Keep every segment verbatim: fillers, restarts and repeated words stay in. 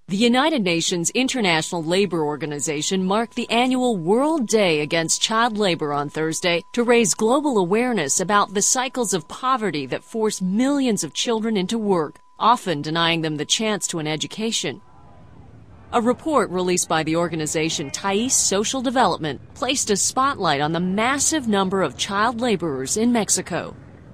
The United Nations International Labor Organization marked the annual World Day Against Child Labor on Thursday to raise global awareness about the cycles of poverty that force millions of children into work, often denying them the chance to an education. A report released by the organization Thais Social Development placed a spotlight on the massive number of child laborers in Mexico.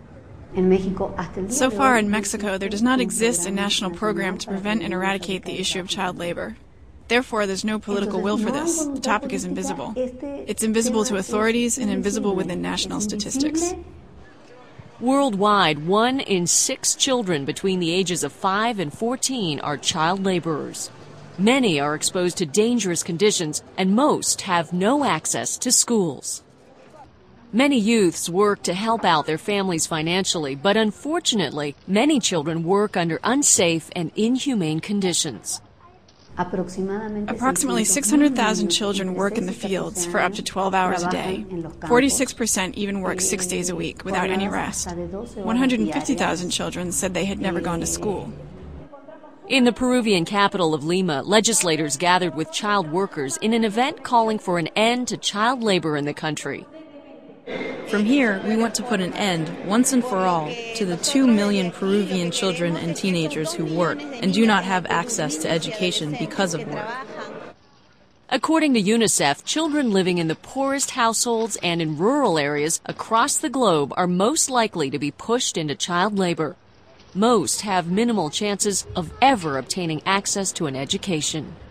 So far in Mexico, there does not exist a national program to prevent and eradicate the issue of child labor. Therefore, there's no political will for this. The topic is invisible. It's invisible to authorities and invisible within national statistics. Worldwide, one in six children between the ages of five and fourteen are child laborers. Many are exposed to dangerous conditions, and most have no access to schools. Many youths work to help out their families financially, but unfortunately, many children work under unsafe and inhumane conditions. Approximately six hundred thousand children work in the fields for up to twelve hours a day. forty-six percent even work six days a week without any rest. one hundred fifty thousand children said they had never gone to school. In the Peruvian capital of Lima, legislators gathered with child workers in an event calling for an end to child labor in the country. From here, we want to put an end, once and for all, to the two million Peruvian children and teenagers who work and do not have access to education because of work. According to UNICEF, children living in the poorest households and in rural areas across the globe are most likely to be pushed into child labor. Most have minimal chances of ever obtaining access to an education.